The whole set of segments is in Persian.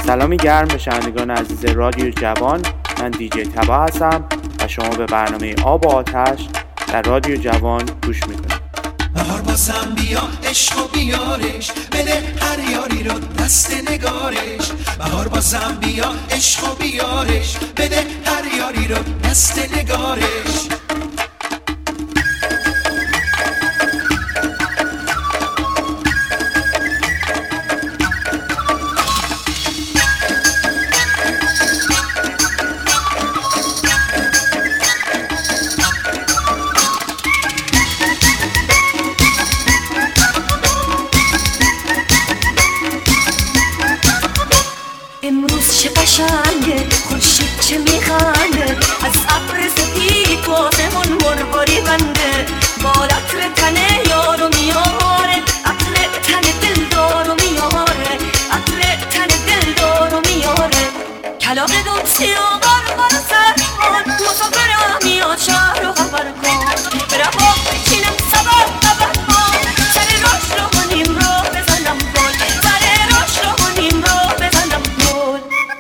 سلامی گرم به شنوندگان عزیز رادیو جوان. من دیجی تبا هستم و شما به برنامه آب و آتش در رادیو جوان گوش میکنید. بهار بازم بیا عشق و بیارش، بده هر یاری رو دست نگارش. بهار بازم بیا عشق و بیارش، بده هر یاری رو دست نگارش. خورشید چه میخنده از ابر سپید واسمون مرغاری بنده. با عطر تن یارو میاره، عطر تن دلدارو میاره، عطر تن دلدارو میاره. کلاغ دوستی و قربان سرمان، مسافرم میاد شهر رو خبر کن. برم با بچینم سبب کن، سر راش رو کنیم رو بزنم گل، سر راش رو کنیم رو بزنم گل.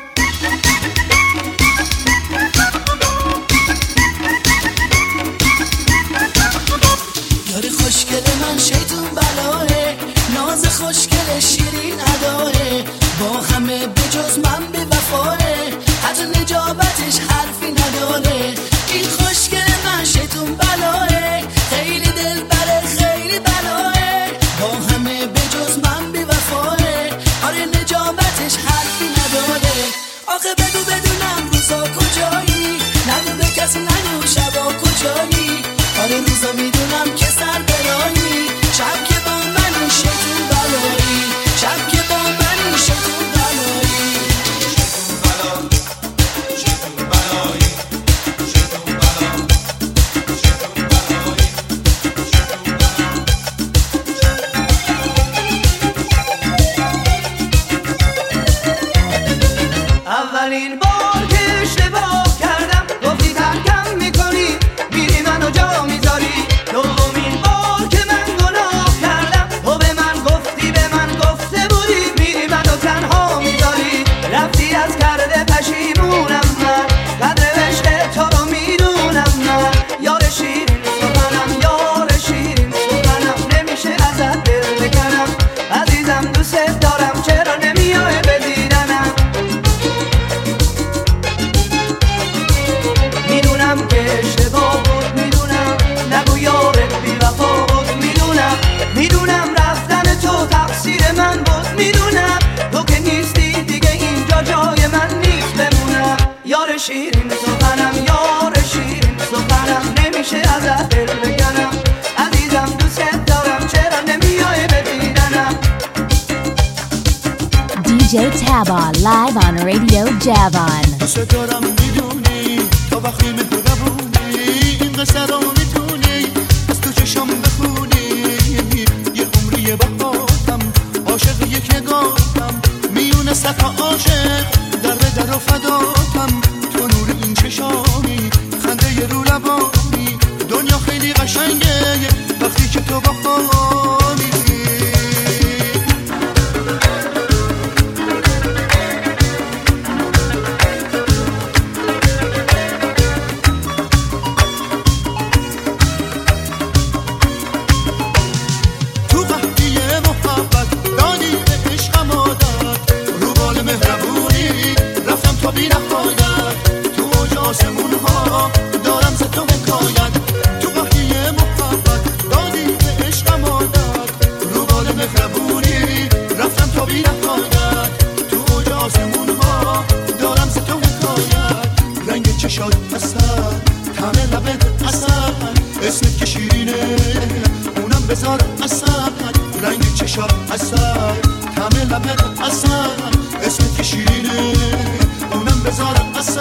یاری خوشگل من شیطون بلاه، ناز خوشگل شیرین اداه. با همه بجز من بی وفاه، حتی نجابتش حرفی نداره. این خوشگل من شیطون بلاه، خیلی دل بره خیلی بلاه. با همه بجز من بی وفاه، آره نجابتش حرفی نداره. آخه بگو بدونم روزا کجایی، نگو به کسی نگو شبا کجایی. آره روزا میدونم که سر برایی، شب که با من شیطون بلایی، شب که با من شیطون بلایی. شیطون بلایی، شیطون بلایی، اولین بار که اشتباه کردم گفتی ترکم میکنی، میری منو جا میذاری. دومین بار که من گناه کردم تو به من گفتی، به من گفته بودی، میری منو تنها میذاری. رفتی از کرده پشیمونم من، قدر عشق تو رو میدونم من. یار شیرین سخنم، یار شیرین سخنم، نمیشه ازت دل بکنم. عزیزم دوست دارم، چرا نمیای به دیدنم. میدونم که اشتباه بود، میدونم نگو یارت بی وفا بود، میدونم میدونم رفتن تو تقصیر من بود، میدونم تو که نیستی دیگه اینجا جای من نیست بمونم. یار شیرین سخنم، یار شیرین سخنم، نمیشه ازت دل بکنم. عزیزم دوست دارم، چرا نمیای به دیدنم. DJ Taba live on Radio Javan. دوست دارم میدونی تا وقتی مهربونی، این قصه رو میتونی از تو چشم بخونی. یه عمری بخوادم عاشق یک نگاهم، میونه صفا عاشق در به در و فداتم. تو نور این چشامی، خنده ی رو لبانی، دنیا خیلی قشنگه وقتی که تو با خامی. بی نهایت تو اوج آسمون ها دارم ز تو حکایت. تو وحی محبت دادی به عشقم عادت، رو بال مهربونی رفتم تا بی نهایت. تو اوج آسمون ها دارم ز تو حکایت. رنگ چشات اصل، طعم لبت اصل، اسمت که شیرینه اونم بذار اصل. رنگ چشات اصل، طعم لبت اصل، اسمت که شیرینه اونم بذارم اصلا.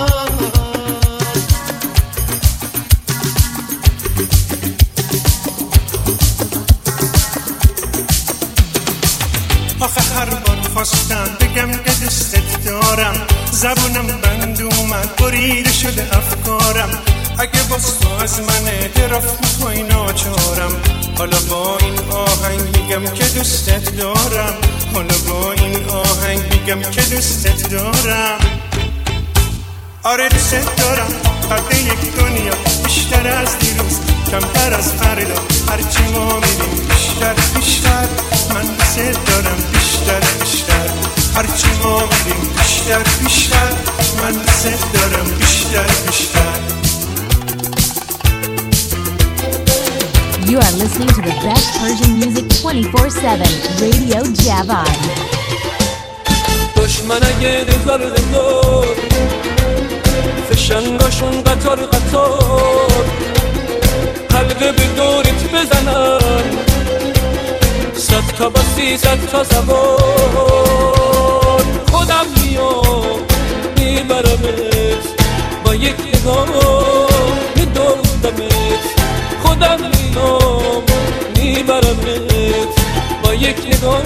آخه هر بار خواستم بگم که دوستت دارم، زبونم بند اومد بریده شده افکارم. اگه باز تو از من اعتراف میکنی ناچارم، حالا با این آهنگ میگم که دوستت دارم. حالا با این آهنگ میگم که دوستت دارم. آره دوستت دارم، قد یک دنیا بیشتر از دیروز، کمتر از فردا، هرچی ما میریم بیشتر بیشتر. من دوستت دارم بیشتر بیشتر، هرچی ما میریم بیشتر بیشتر. من دوستت دارم بیشتر بیشتر. You are listening to the best Persian music 24/7, Radio Javan. دشمن اگه دزار دزار فشنگاشون قطار قطار، حلقه به دورت بزنن، 100 تا با 300 تا سوار. خودم میام میبرمت، با یک نگاه میدوزدمت. خودم میام میبرمت، با یک نگاه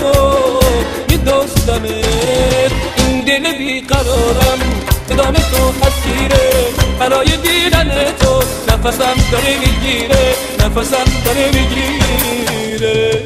میدوزدمت. این دل بیقرارم ادامه تو حسیره، برای دیدن تو نفسم داره میگیره، نفسم داره میگیره.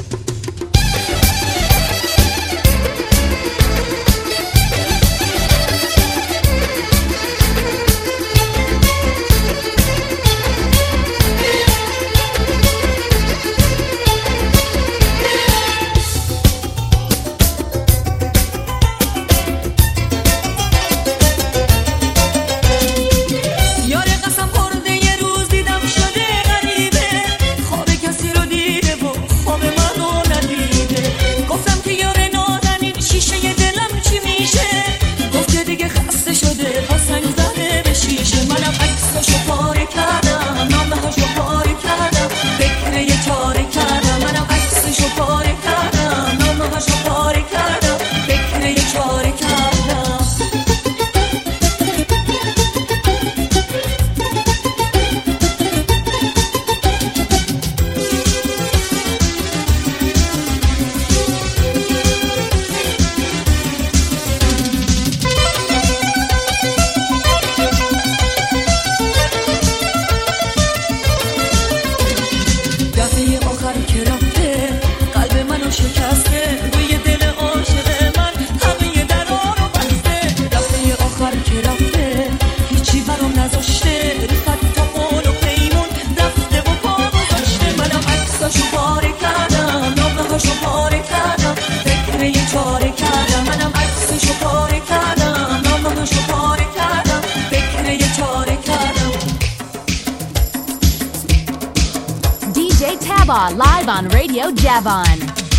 Live on Radio Javan.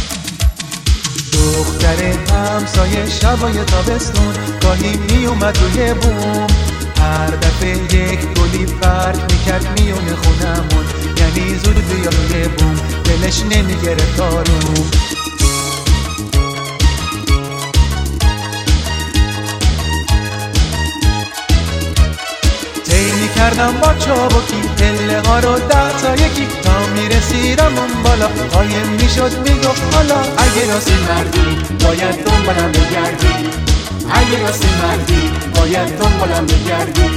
دختر همسایه شبای تابستون گاهی می اومد روی بوم، هر دفعه یک گلی پرت میکرد میونه خونمون، یعنی زود بیا روی بوم، دلش نمیگرفت آروم. کردم با چابکی پله ها رو 10 تا یکی، تا میرسیدم اون بالا قایم میشد میگفت حالا اگه راستی مردی باید دنبالم بگردی، اگه راستی مردی باید دنبالم بگردی.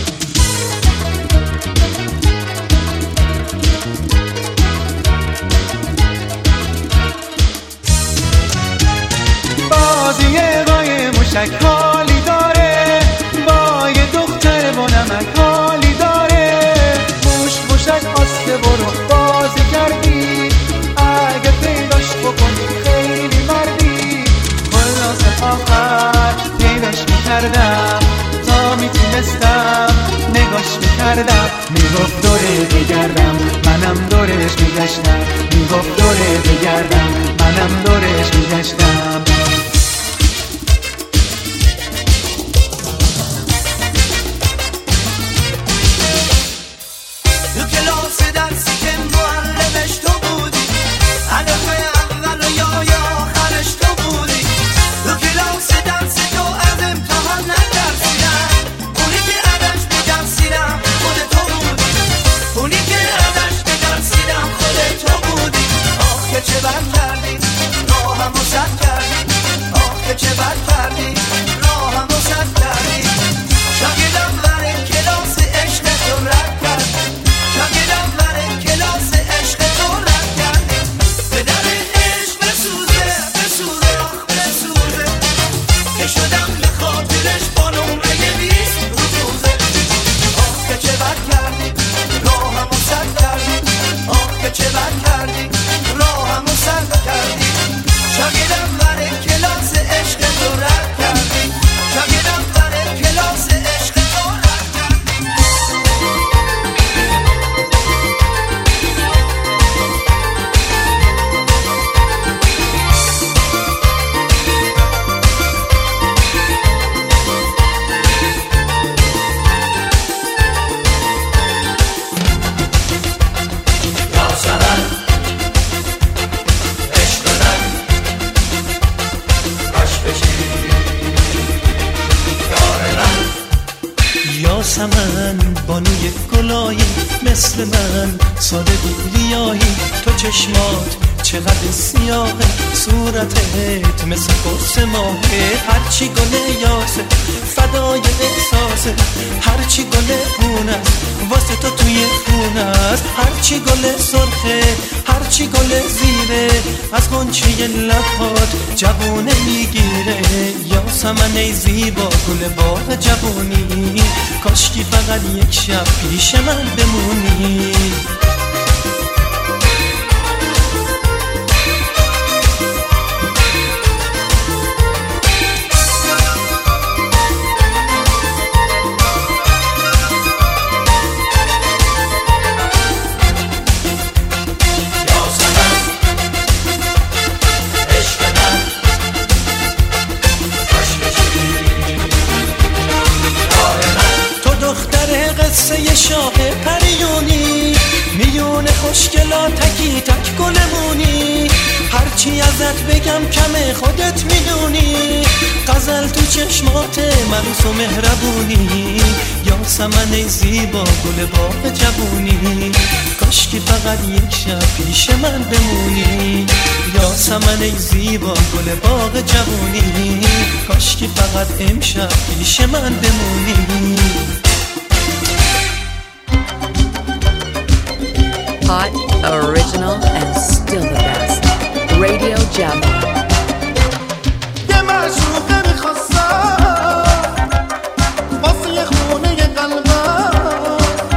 بازی قای موشک حالی داره، با یه دختر با نمک حالی داره. موشک آسته برو بازی کردی، اگه پیداش بکنی خیلی مردی. خلاص آخر پیداش میکردم، تا میتونستم نگاش میکردم. میگفت دوره بگردم منم دورش میگشتم، میگفت دوره بگردم منم دورش میگشتم. چه بر کردی راهم و سد کردی. یاسمن بانوی گلایی، مثل من ساده گولیایی. تو چشمات چقدر سیاهه، صورتت مثل قرص ماهه. هرچی گل یاسه فدای احساسه، هرچی گل خونه است واسه تو توی خونه است. هرچی گل سرخه، هرچی گل زیره، از غنچه لبات جوونه میگیره. یاسمن ای زیبا گل باغ جوونی، کاشکی فقط یک شب پیش من بمونی. قصه شاه پریونی، میون خوشگلا تکی تک گلمونی. هرچی ازت بگم کمه خودت میدونی، غزل تو چشمات ملوس و مهربونی. یاسمن ای زیبا گل باغ جوونی، کاشکی فقط یک شب پیش من بمونی. یاسمن ای زیبا گل باغ جوونی، کاشکی فقط امشب پیش من بمونی. Hot, original, and still the best. Radio Java. یه معشوقه میخواستم واسه یه خونه قلبم،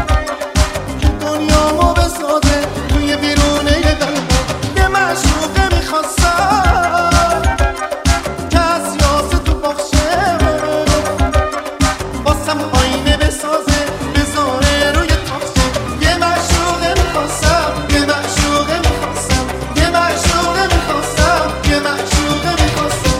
دنیامو بسازه توی بیرونه قلبم. یه معشوقه میخواستم که از یاسه تو بخشه، واسم آینه بسازه بذاره روی تاخچه. یه معشوقه میخواستم، یه معشوقه میخواستم، یه معشوقه میخواستم، یه معشوقه میخواستم.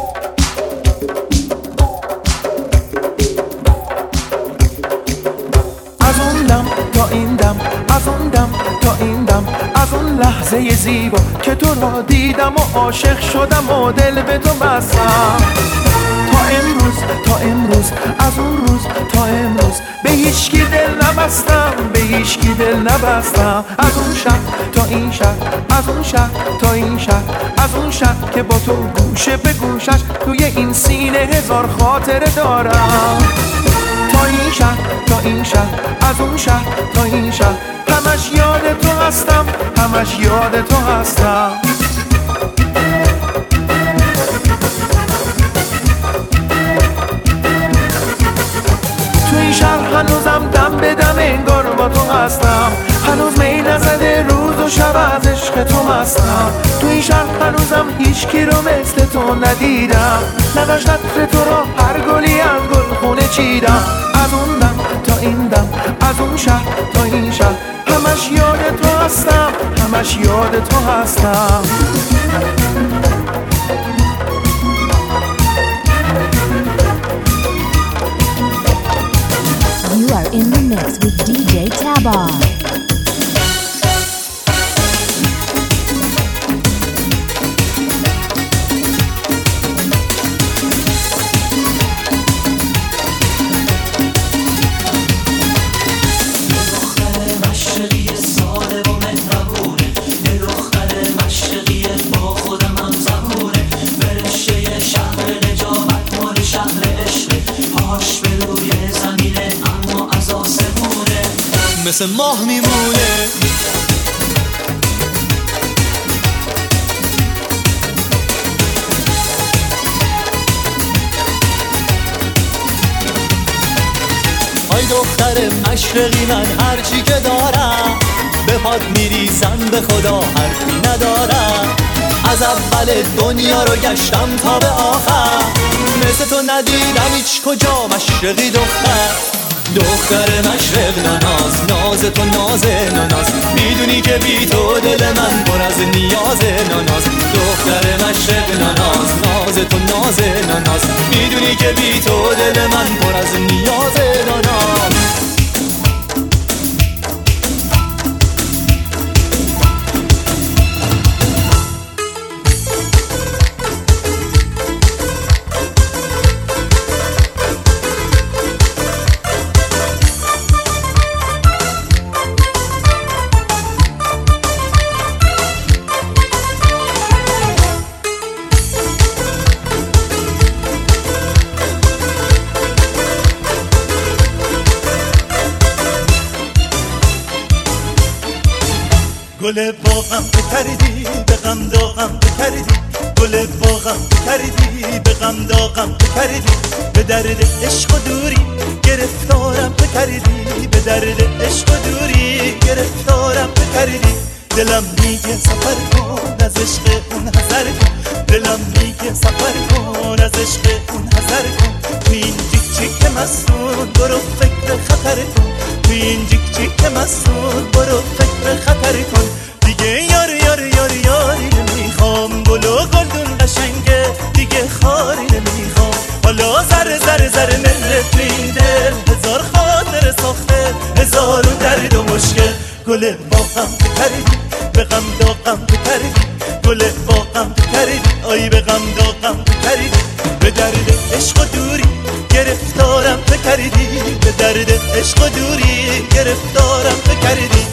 از اون دم تا این دم، از اون دم تا این دم، از اون لحظه زیبا که تو را دیدم و عاشق شدم و دل به تو بستم. تا امروز، تا امروز، از اون روز تا امروز به هیچکی دل نبستم، به هیچکی دل نبستم. از اون شب تا این شب، از اون شب تا این شب، از اون شب که با تو گوشه به گوشش توی این سینه هزار خاطره دارم. تا این شب تا این شب، از اون شب تا این شب، همش یاد تو هستم، همش یاد تو هستم. تو این شهر هنوزم دم به دم انگار با تو هستم، هنوز می نزده روز و شب از عشق تو هستم. تو این شهر هنوزم هیچ کی رو مثل تو ندیدم، نداشت عطر تو را هر گلی از گل خونه چیدم. از اون دم تا این دم، از اون شهر تا این شهر، همش یاد تو هستم، همش یاد تو هستم. You are in the mix with DJ Tabar. مثل ماه میمونه ای دختر مشرقی، من هرچی که دارم به پات میریزم، به خدا حرفی ندارم. از اول دنیا رو گشتم تا به آخر، مثل تو ندیدم هیچ کجا مشرقی دختر مشرق ناز، ناز تو ناز ناز، میدونی که بی تو دل من پر از نیاز ناز. دختر مشرق ناز، ناز تو ناز ناز، میدونی که بی تو دل من پر از نیاز ناز. گل باغم بکردی به غم داغم بکردی گل باغم بکردی به غم داغم بکردی به درد عشق و دوری گرفتارم بکردی به درد عشق و دوری گرفتارم بکردی دلم میگه سفر کن از عشق اون حذر کن دلم میگه سفر کن از عشق اون حذر کن تو این جیک جیک مسون برو فکر خطر کن تو این جیک جیک مسون برو فکر خطر کن دیگه یاری یاری یاری یاری نمیخوام گل و گلدون قشنگه دیگه خاری نمیخوام حالا زره زره زره ملت تو این دل هزار خاطر ساخته هزار درد و مشکل گل باغم بکردی به غم داغم بکردی گل باغم بکردی آی به غم داغم بکردی به درد عشق و دوری گرفتارم بکردی به درد عشق و دوری گرفتارم بکردی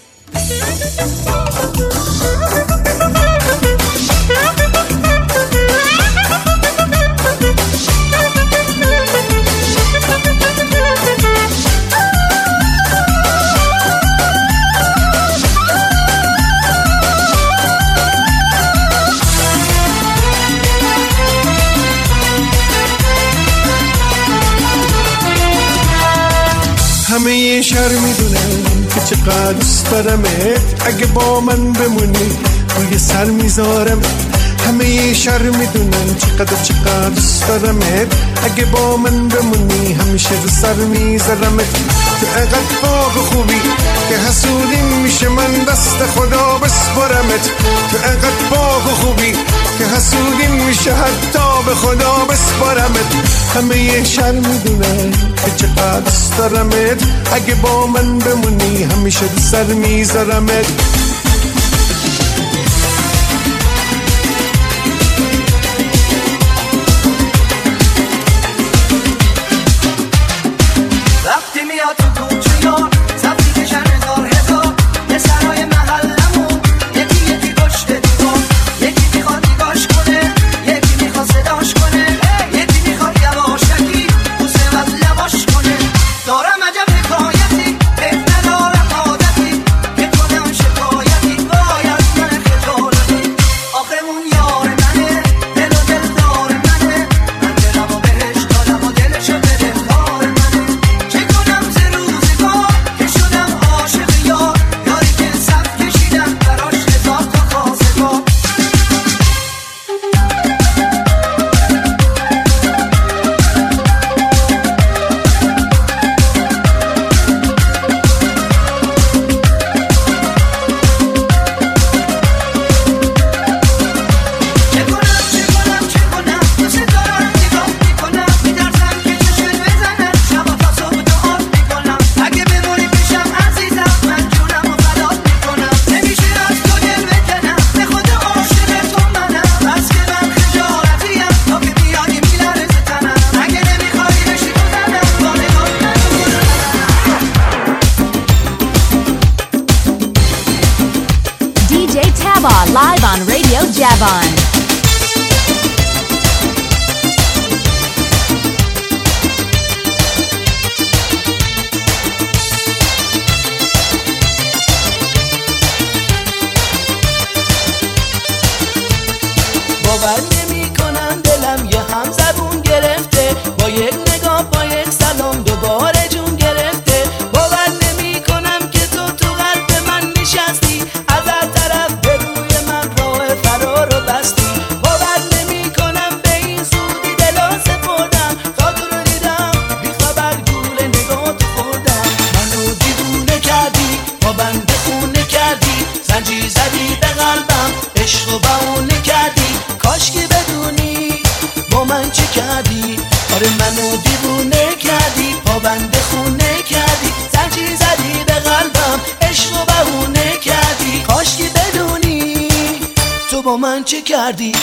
همه یه شهر میدونن که چقدر دوست دارمت اگه با من بمونی روی سر میذارم همه یه شهر میدونن چقدر دوست دارمت اگه با من بمونی همیشه رو سر میذارمت تو اقدر باغ خوبی که حسودی میشه من دست خدا بسپرمت تو اقدر باغ خوبی که حسودی میشه حتی به خدا بسپرمت همه یه شهر میدونن که چقدر دوست دارمت اگه با من بمونی همیشه رو سر میذارمت Live on Radio Javon. باور نمی‌کنم دلم یه هم زبون گرفته با یک نگاه با یک سلام دوباره جون گرفته باور نمی‌کنم که تو قلب من نشستی از هر طرف به روی من راه فرار رو بستی باور نمی‌کنم به این زودی دلو سپردم تا تو رو دیدم بیخبر گول نگاه تو خوردم منو دیوونه کردی با بنده خونه کردی زنجیر زدی به قلبم عشق و بهونه کردی کاش که بدونی با من چه کردی آره منو دیوونه کردی پابند خونه کردی زنجیر زدی به قلبم عشق و بهونه کردی کاش که بدونی تو با من چه کردی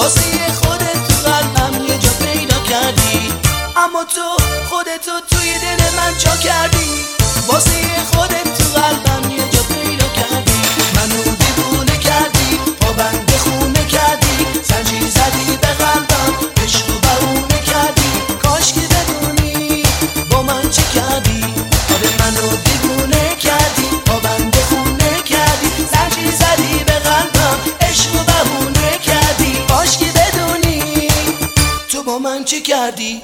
واسه خودت تو قلبم یه جا پیدا کردی، اما تو خودتو توی دل من جا کردی. واسه خودت تو قلبم یه جا پیدا کردی، منو دیوونه کردی، پابند خونه کردی، زنجیر زدی به قلبم، عشق و بهونه کردی. کاش که بدونی با من چه کردی، آره منو دیوونه کردی، پابند خونه کردی، زنجیر زدی به قلبم، عشق و بهونه کردی. کاش که بدونی تو با من چه کردی.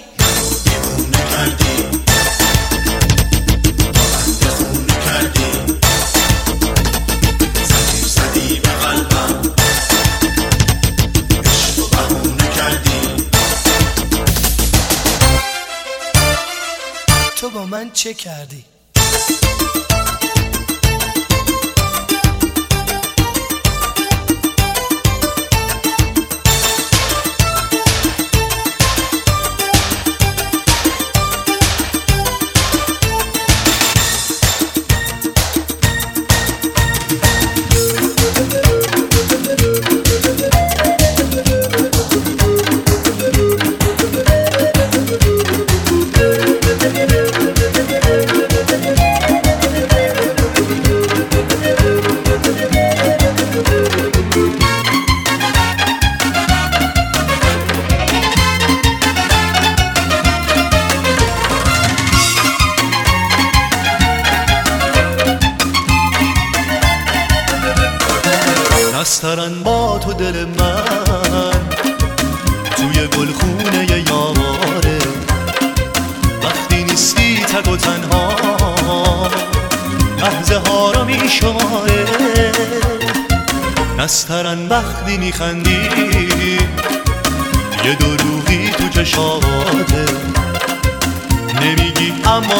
تو با من چه کردی؟ نسترن با تو دل من توی گلخونه یاره، وقتی نیستی تک و تنها لحظه ها رو می شماره. نسترن وقتی میخندی یه دروغی تو چشاته، نمیگی اما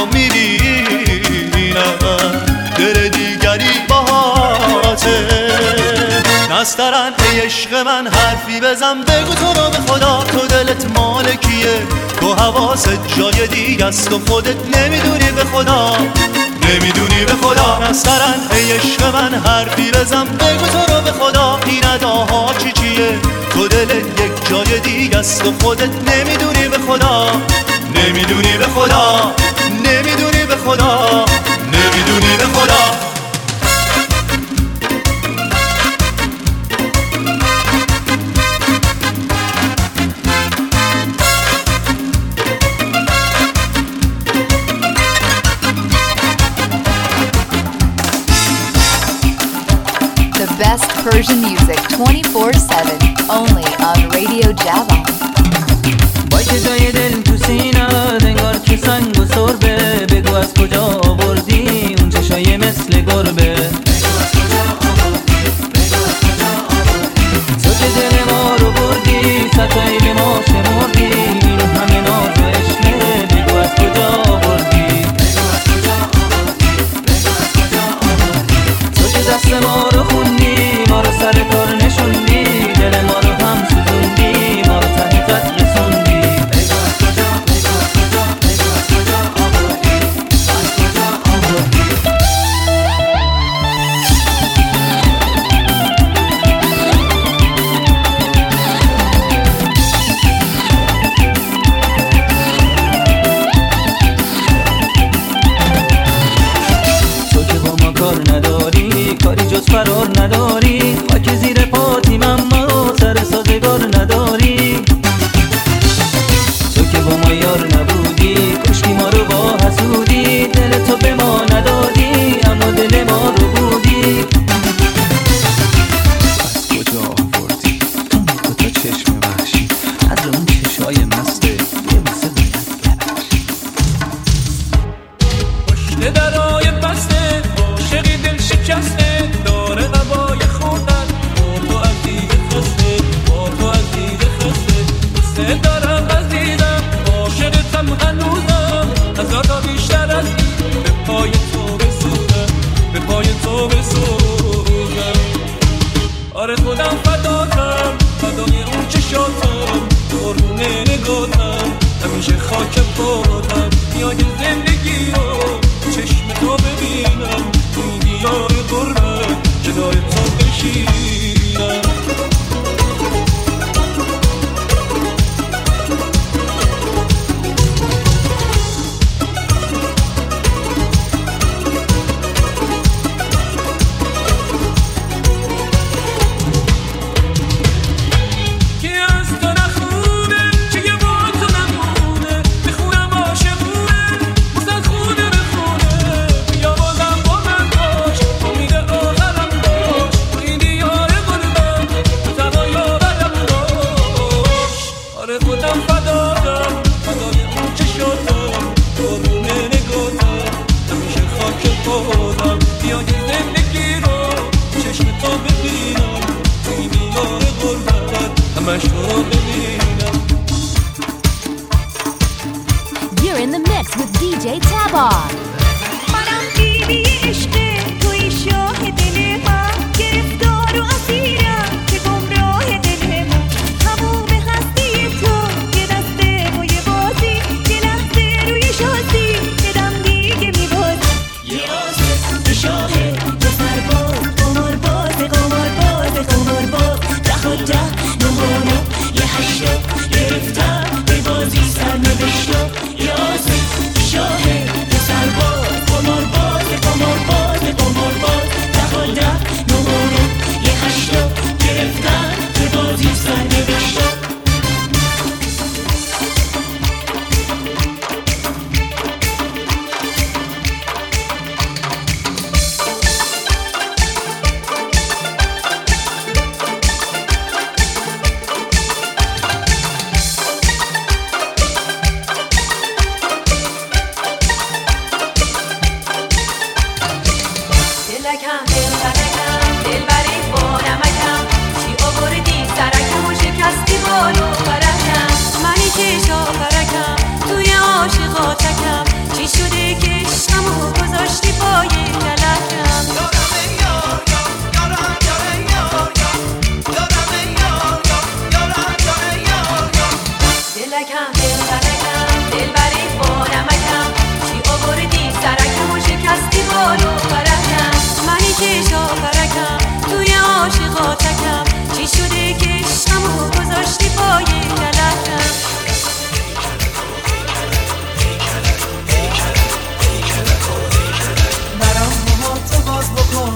میبینم دل دیگری باهاته. نسترن ای عشق من حرفی بزن، بگو تو رو به خدا تو دلت مال کیه، تو حواست جای دیگه است و خودت نمیدونی به خدا، نمیدونی به خدا. نسترن ای عشق من حرفی بزن، بگو تو رو به خدا این اداها چی چیه، تو دلت یک جای دیگه است و خودت نمیدونی به خدا، نمیدونی به خدا، نمیدونی به خدا، نمیدونی به خدا. Best Persian music 24/7 only on Radio Javan. وای که جای دل تو سینه انگار که سنگ و سربه، بگو از کجا آوردی اون چشای مثل گربه. تو که دل ما رو بردی ستایی به ما شمردی، این همه ناز و عشقه بگو از کجا آوردی. تو که دست ما رو خوندی، ما رو سر کار نشوندی، دل ما رو هم سوزوندی، ما رو ته خط رسوندی. تو که با ما کار نداری، کاری جز فرار نداری، خاک زیر پاتیم اما سر سازگار نداری. تو که با ما یار نبودی، کشتی ما رو با حسودی، دل تو به ما ندادی اما دل ما رو بودی. از کجا آوردی اون دوتا چشم وحشی، از اون چشای مسته یه واسه باید ببخشی. پشت درای بسته عاشقی دل شکسته، داره قبای خوردن با تو از دیگه خسته، با تو از دیگه خسته. دوسته دارم عزیزم، عاشقتم هنوزم، هزار بیشتر از این به پای تو بسوزم، به پای تو بسوزم. آره خودم فداتم، فدای اون چشاتم، قربون نگاتم، همیشه خاک پاتم. میای زندگی رو چشم تو ببینم، این دیار غربت جلوی تو بشینم. همش رو ببینم. You're in the mix with DJ Taba. منم بیبی عشقه توی شاه دل من، گرفتار و اسیرم که گمراه دل من. تموم هستی تو یه دسته و یه بازی، یه لحظه روی شازی بدم دیگه میبازی. یه عاشق یه شاهه یه سرباز، قمارباز قمارباز قمارباز، ده و ده نمونه یه هشتا گرفتم به بازی سرنوشتا. یه عاشق یه شاهه یه سرباز، قمارباز قمارباز قمارباز، ده و ده نمونه یه هشتا گرفتم به بازی سرنوشتا. دلکم دلبرکم دلبری بانمکم، چی آوردی سرکم و شکستی بالو برکم. منی که شاپرکم توی عاشقاتکم، چی شده که عشقمو گذاشتی پای کلکم. دلکم دلبرکم دلبری بانمکم، چی آوردی سرکم و شکستی بالو برکم. منی که شاپرکم توی عاشقاتکم، چی شده که عشقمو گذاشتی پای کلکم. برام موهاتو باز بکن،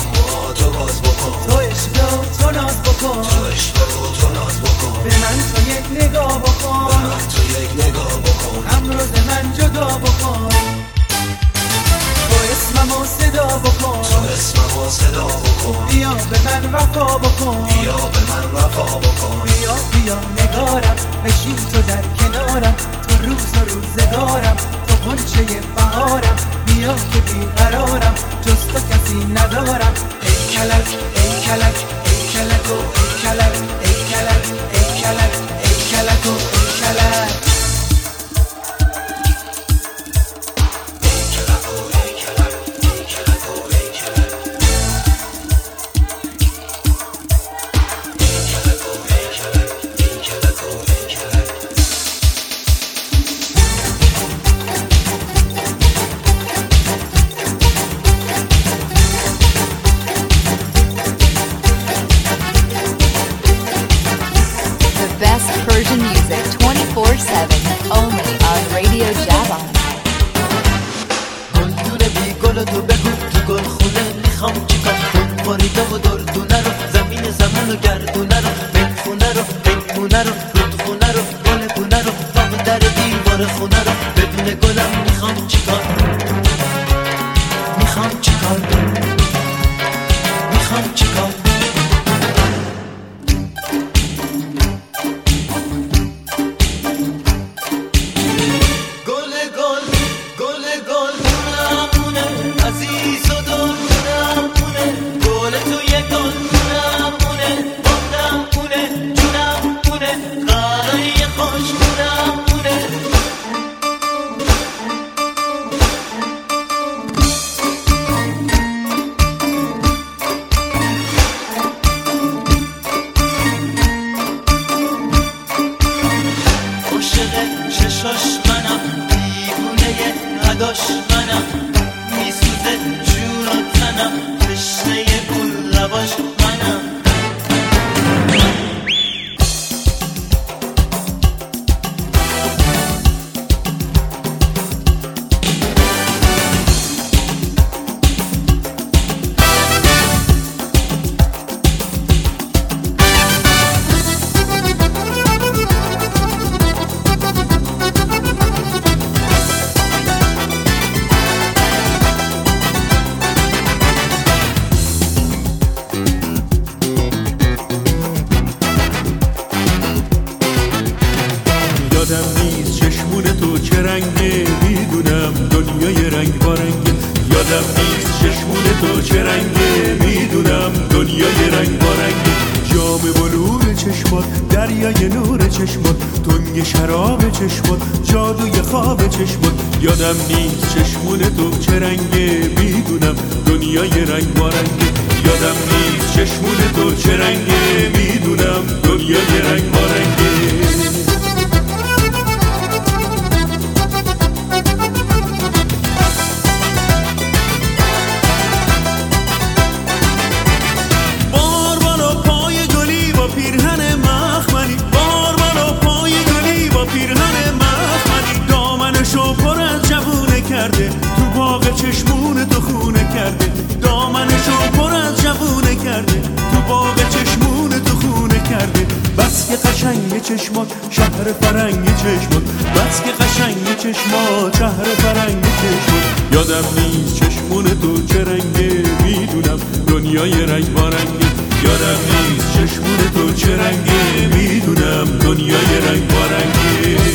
تو عشق و تو ناز بکن، به من تو یک نگاه بکن، هم روز من جدا بکن. تو اسممو صدا بکن، بیا به من وفا بکن، بیا بیا نگارم بشین تو در کنارم. تو روز و روزگارم، تو غنچه بهارم، بیا که بیقرارم جز تو کسی ندارم. ای کلک ای کلک ای کلک و ای کلک ای کلک ای کلک ای کلک و ای کلک. Best Persian music 24/7 only on Radio Javon. گلدونه بی گل تو بگو تو گل خونه میخوام چیکار. خون باریده و دردونه رو، زمین زمان و گردونه رو، خونه رو خونه رو رودخونه رو گل گونه رو، تا در دیوار خونه رو. بدون گلم میخوام چیکار، میخوام چیکار، میخوام چیکار. یادم نیست چشمون تو چه رنگه، میدونم دنیای رنگ با رنگه، جام بلور چشم چشمات، دریای نور چشمات، تنگ شراب چشمات، جادوی خواب چشمات. یادم نیست چشمون تو چه رنگه، میدونم دنیای رنگ بارنگه. یادم نیست چشمون تو چه رنگه، میدونم دنیای رنگ بارنگه. تو باغ چشمون تو خونه کرده، دامنشو پر از جوونه کرده، تو باغ چشمون تو خونه کرده. بس که قشنگ چشمات، شهر فرنگ چشمات، بس که قشنگ چشمات، شهر فرنگ چشمات. یادم نیست چشمون تو چه رنگه، میدونم دنیای رنگ بارنگه. یادم نیست چشمون تو چه رنگه، میدونم دنیای رنگ بارنگه.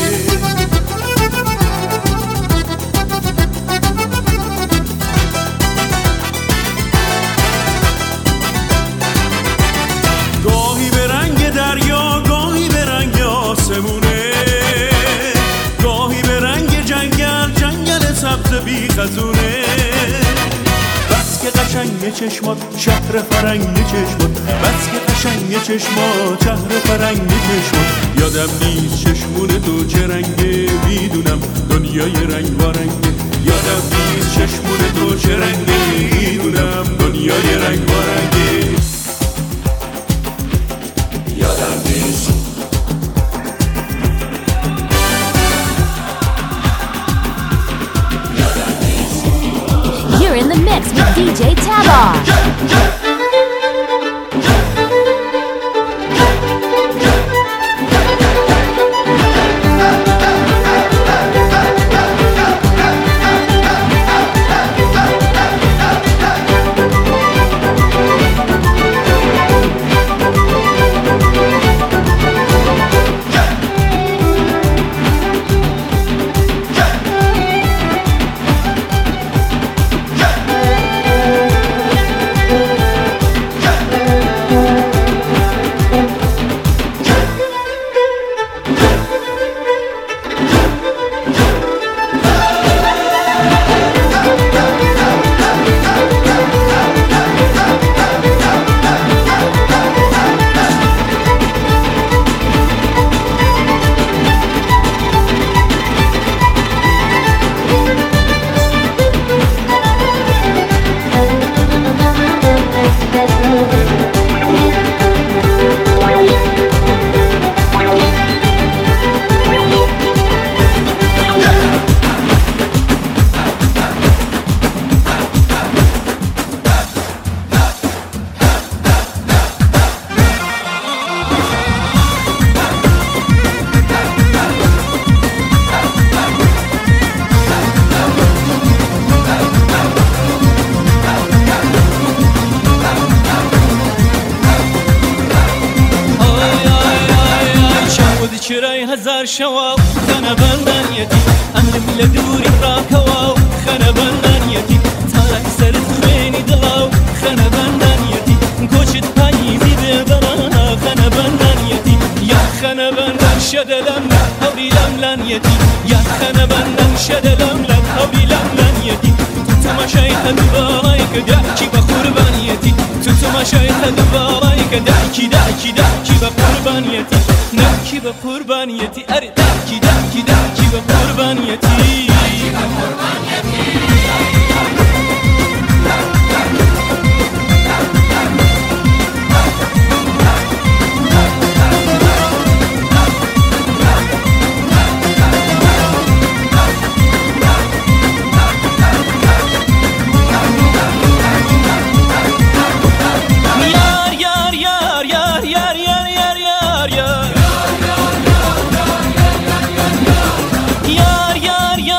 گاهی به رنگ جنگل سبز بی خزونه. بس که قشنگ چشمات، شهر فرنگ چشمات، بس که قشنگ چشمات، شهر فرنگ چشمات. یادم نیست چشمون تو چه رنگه، میدونم دنیای رنگ بارنگه. یادم نیست چشمون تو چه رنگه، میدونم دنیای رنگ بارنگه. یادم نیست. You're in the mix with DJ Tabar. شوا خنا بندانيتي أمر بلا دوري راكوا خنا بندانيتي تارك سرت بيني دلاو خنا بندانيتي كوشت بايزي ببرانا خنا بندانيتي يا خنا بندان شدلم هوري لملانيتي يا خنا بندان شدلم لم هوري لملانيتي تتما شايخ دبارايك دعكي بقربانيتي تتما شايخ دبارايك دعكي دعكي دعكي بقربانيتي دعكي بقربانيتي أري دعكي دعكي دعكي بقربانيتي Yar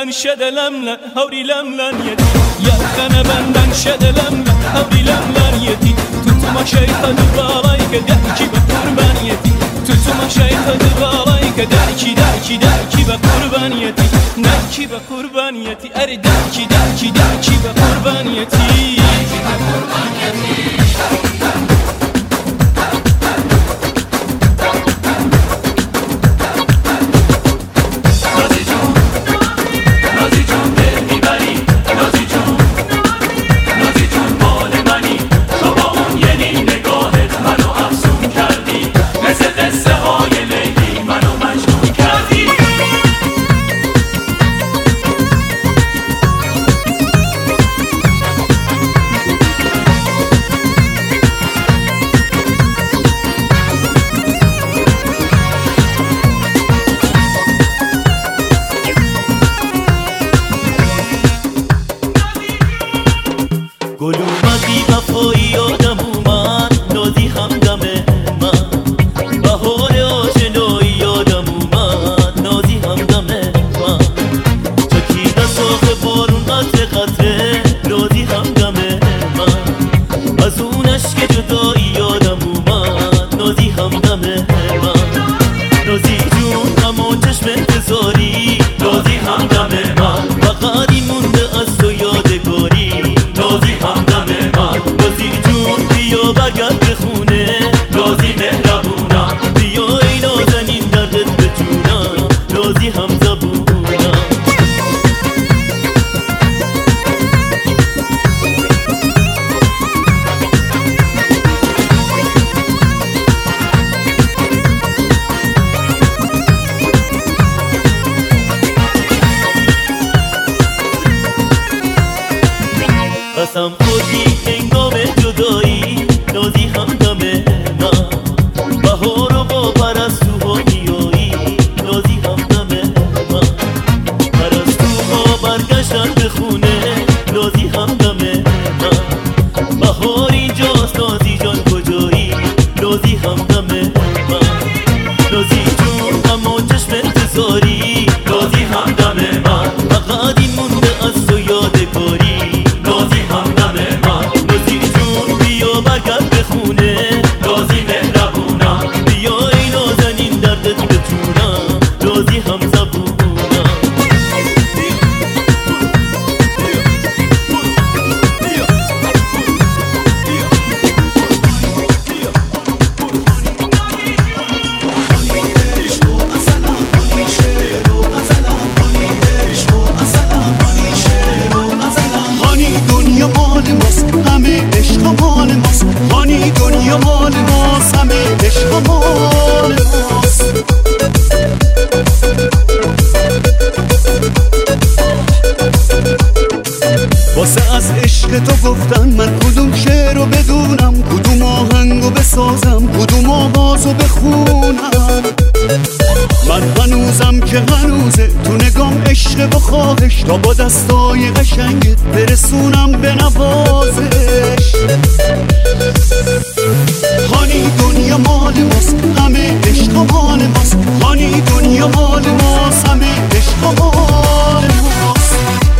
بندن شدلملن هوری لملن یدی یخنه بندن شدلملن هوری لملن یدی tutma şeytanı bağlayık der ki be kurbaniyeti tutma şeytanı bağlayık der ki be kurbaniyeti der ki be kurbaniyeti er der ki be kurbaniyeti تا با دستای قشنگت برسونم به نوازش هانی دنیا مال ماست همه عشق مال ماست هانی دنیا مال ماست همه عشق مال ماست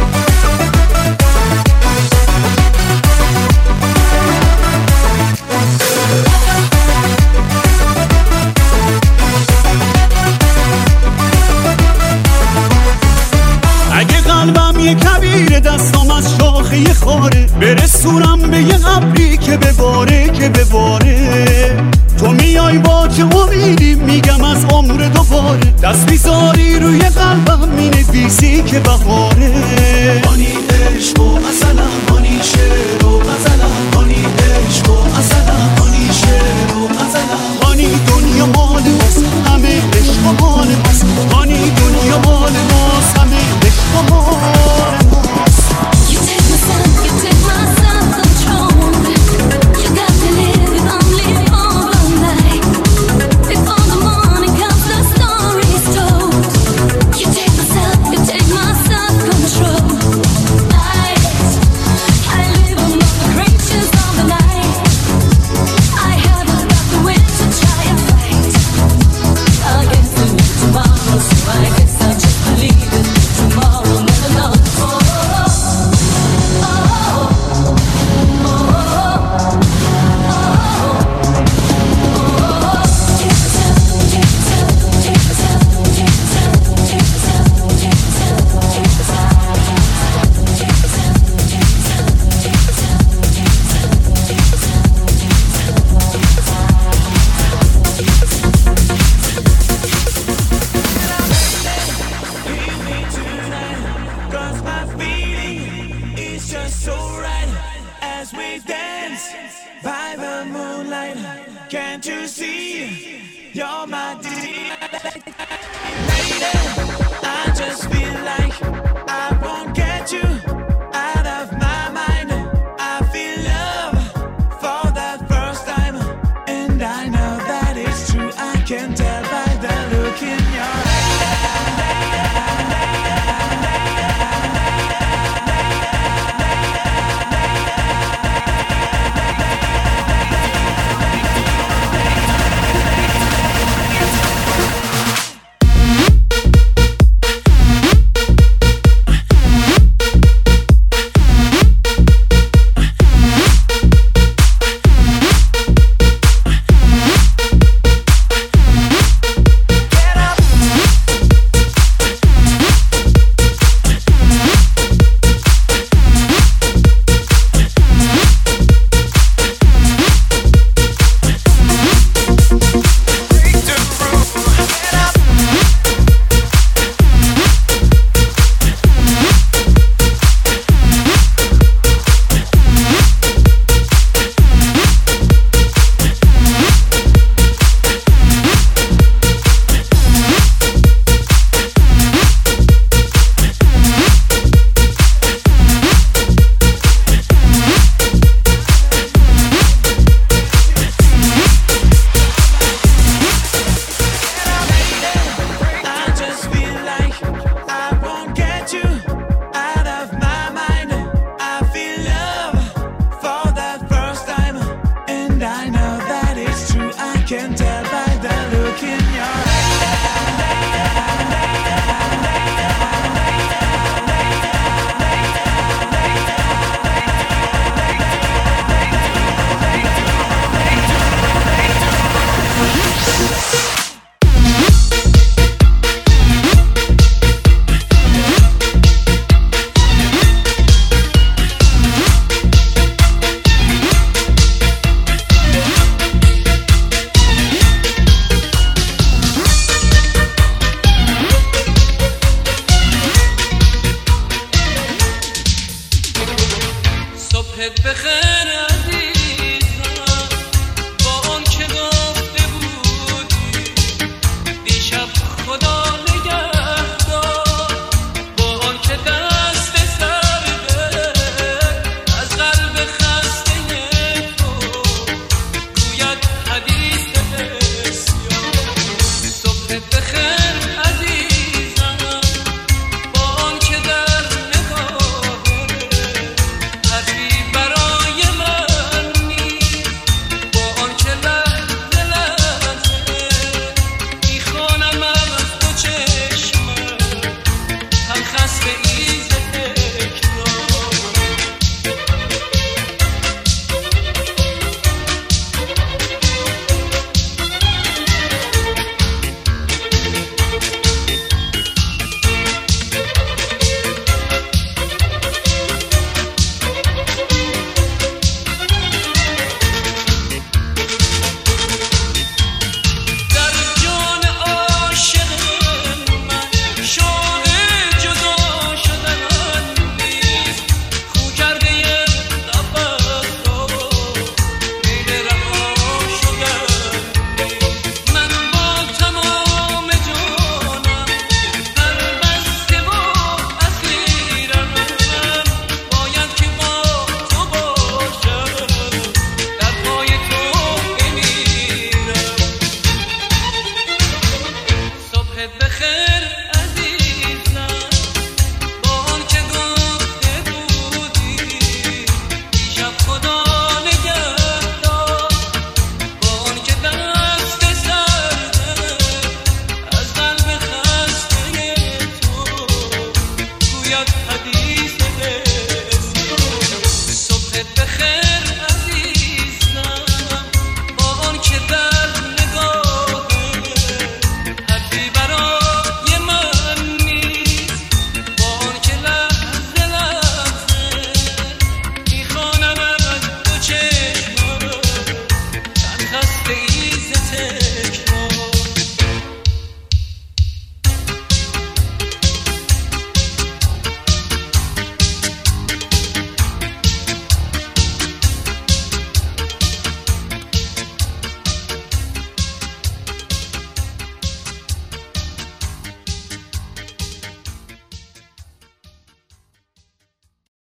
یه کبیر دستام از شاخه خاره برسونم به یه ابری که بباره تو میای با چه امیدی میگم از عمر دوباره دست بیزاری روی قلبم مینویسی که بهاره هانی عشق و مثلا هانی شعر و غزلم هانی عشق و مثلا هانی شعر و غزلم هانی دنیا مال ماست همه عشق مال ماست هانی دنیا مال ماست همه عشق مال by the moonlight. Can't you see? You're my lady.